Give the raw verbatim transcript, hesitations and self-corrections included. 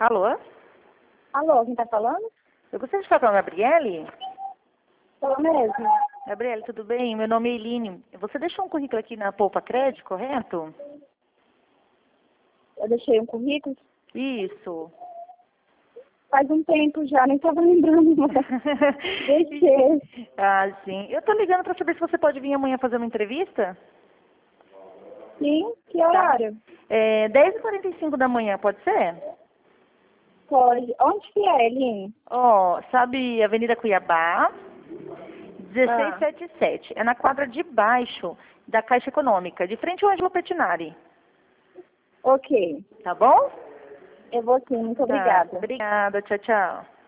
Alô? Alô, quem tá falando? Eu gostaria de falar com a Gabriele. Sou mesmo. Gabriele, tudo bem? Meu nome é Eline. Você deixou um currículo aqui na Poupa Crédito, correto? Eu deixei um currículo. Isso. Faz um tempo já, nem tava lembrando. Deixei. Ah, sim. Eu tô ligando para saber se você pode vir amanhã fazer uma entrevista. Sim, que Tá. horário? É dez e quarenta e cinco da manhã, pode ser? Pode. Onde que é, Eline? Ó, sabe Avenida Cuiabá, dezesseis Ah, setenta e sete. É na quadra de baixo da Caixa Econômica, de frente ao Ângelo Pettinari. ok. Tá bom? Eu vou sim, muito Tá. obrigada. Obrigada. Tchau, tchau.